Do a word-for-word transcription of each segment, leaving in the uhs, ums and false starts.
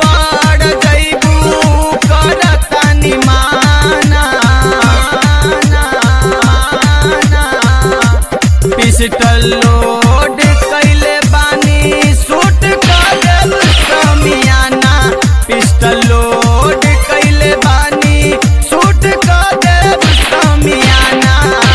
पड़ जइबू करतानी माना पिस्टल लोड कैले बानी शूट कर समियाना पिस्टल लोड कैले बानी शूट कर समियाना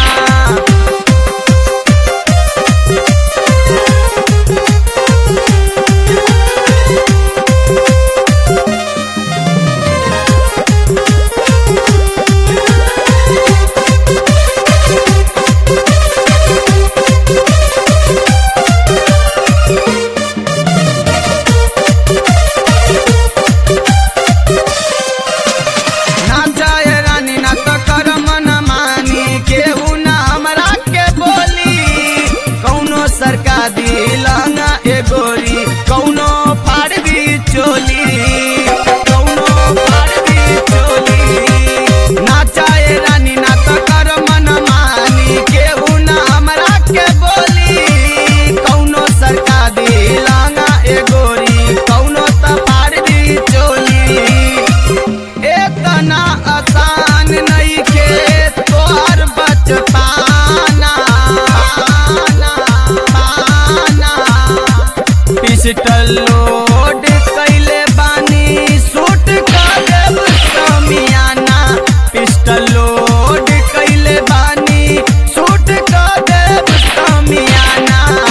सरका दिलाना ए गोरी कौनो फाड़ दी चोली कौनो फाड़ दी चोली नाचाए रानी ना तो कर मन मानी केहू ना हमरा के बोली कौनो सरका दिलाना ए गोरी कौनो तो फाड़ दी चोली इतना आसान नहीं के तोहर बचपाना पिस्टल लोड कैले बानी शूट कर समियाना पिस्टल लोड कैले बानी शूट कर समियाना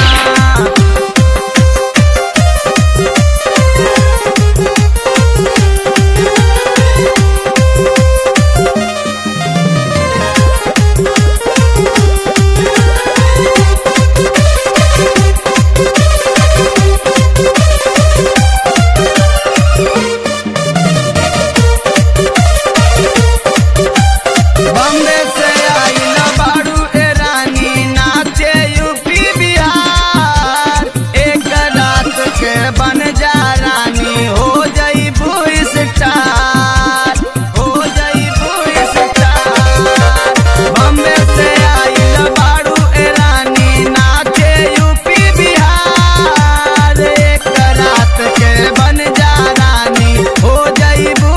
बन जा रानी हो जइबू स्टार हो जइबू स्टार बम्बे से आइल बाड़ू ए रानी नाचे यूपी बिहार एक रात के बन जा रानी हो जइबू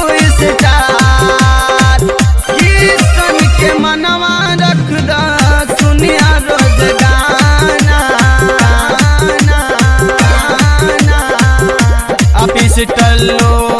स्टार किसन के मनवा रख दा सुनिया रोज गाना पिस्टल